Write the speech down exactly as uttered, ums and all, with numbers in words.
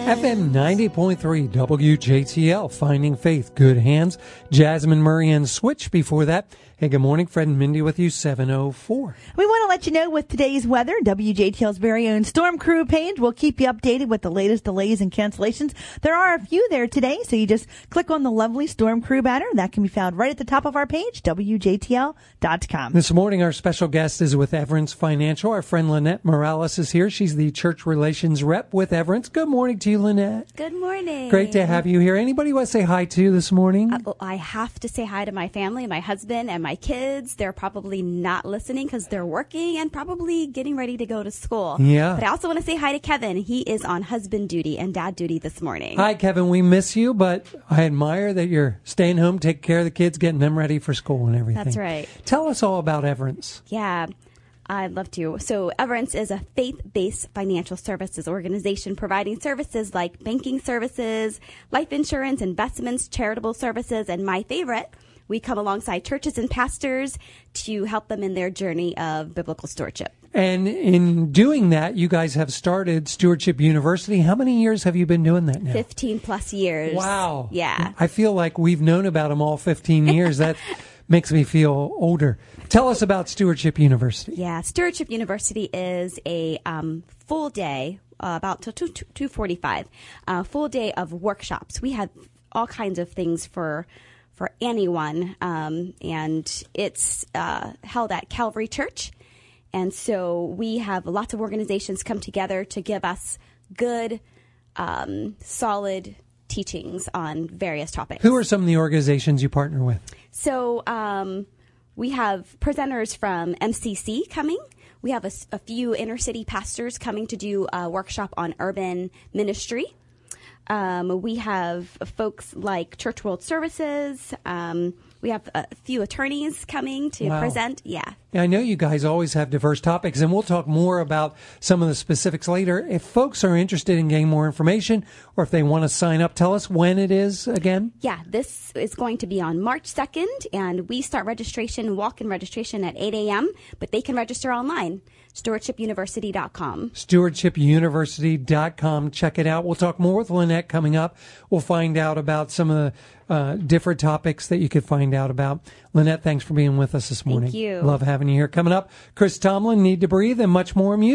F M ninety point three W J T L, Finding Faith, Good Hands. Jasmine Murray and Switch before that. Hey, good morning. Fred and Mindy with you, seven oh four. We want to let you know with today's weather, W J T L's very own Storm Crew page will keep you updated with the latest delays and cancellations. There are a few there today, so you just click on the lovely Storm Crew banner. That can be found right at the top of our page, W J T L dot com. This morning, our special guest is with Everence Financial. Our friend Lynette Morales is here. She's the church relations rep with Everence. Good morning to you, Lynette. Good morning. Great to have you here. Anybody want to say hi to this morning? Uh, I have to say hi to my family, my husband, and my kids. They're probably not listening because they're working and probably getting ready to go to school. Yeah. But I also want to say hi to Kevin. He is on husband duty and dad duty this morning. Hi, Kevin. We miss you, but I admire that you're staying home, taking care of the kids, getting them ready for school and everything. That's right. Tell us all about Everence. Yeah. I'd love to. So Everence is a faith-based financial services organization providing services like banking services, life insurance, investments, charitable services, and my favorite, we come alongside churches and pastors to help them in their journey of biblical stewardship. And in doing that, you guys have started Stewardship University. How many years have you been doing that now? fifteen plus years. Wow. Yeah. I feel like we've known about them all fifteen years. That makes me feel older. Tell us about Stewardship University. Yeah, Stewardship University is a um, full day, uh, about till two forty-five, uh, full day of workshops. We have all kinds of things for for anyone, um, and it's uh, held at Calvary Church. And so we have lots of organizations come together to give us good, um, solid teachings on various topics. Who are some of the organizations you partner with? So um, we have presenters from M C C coming. We have a, a few inner city pastors coming to do a workshop on urban ministry. Um, we have folks like Church World Services. Um, we have a few attorneys coming to Wow. present. Yeah. Yeah, I know you guys always have diverse topics, and we'll talk more about some of the specifics later. If folks are interested in getting more information or if they want to sign up, tell us when it is again. Yeah, this is going to be on March second, and we start registration, walk-in registration at eight a.m., but they can register online, stewardship university dot com. stewardship university dot com. Check it out. We'll talk more with Lynette coming up. We'll find out about some of the uh, different topics that you could find out about. Lynette, thanks for being with us this morning. Thank you. Love having you here. Coming up, Chris Tomlin, Need to Breathe, and much more music.